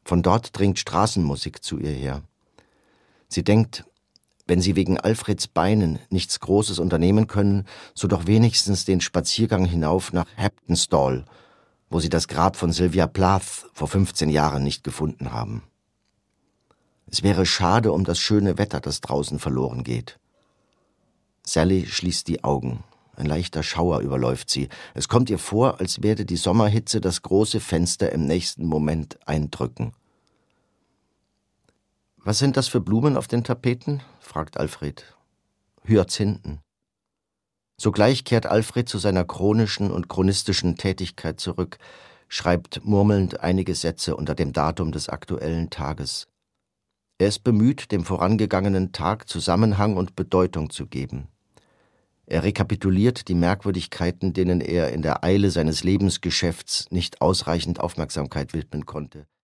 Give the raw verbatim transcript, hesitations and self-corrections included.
Von dort dringt Straßenmusik zu ihr her. Sie denkt, wenn sie wegen Alfreds Beinen nichts Großes unternehmen können, so doch wenigstens den Spaziergang hinauf nach Heptonstall, wo sie das Grab von Sylvia Plath vor fünfzehn Jahren nicht gefunden haben. Es wäre schade um das schöne Wetter, das draußen verloren geht. Sally schließt die Augen. Ein leichter Schauer überläuft sie. Es kommt ihr vor, als werde die Sommerhitze das große Fenster im nächsten Moment eindrücken. »Was sind das für Blumen auf den Tapeten?« fragt Alfred. »Hyazinthen.« Sogleich kehrt Alfred zu seiner chronischen und chronistischen Tätigkeit zurück, schreibt murmelnd einige Sätze unter dem Datum des aktuellen Tages. Er ist bemüht, dem vorangegangenen Tag Zusammenhang und Bedeutung zu geben. Er rekapituliert die Merkwürdigkeiten, denen er in der Eile seines Lebensgeschäfts nicht ausreichend Aufmerksamkeit widmen konnte.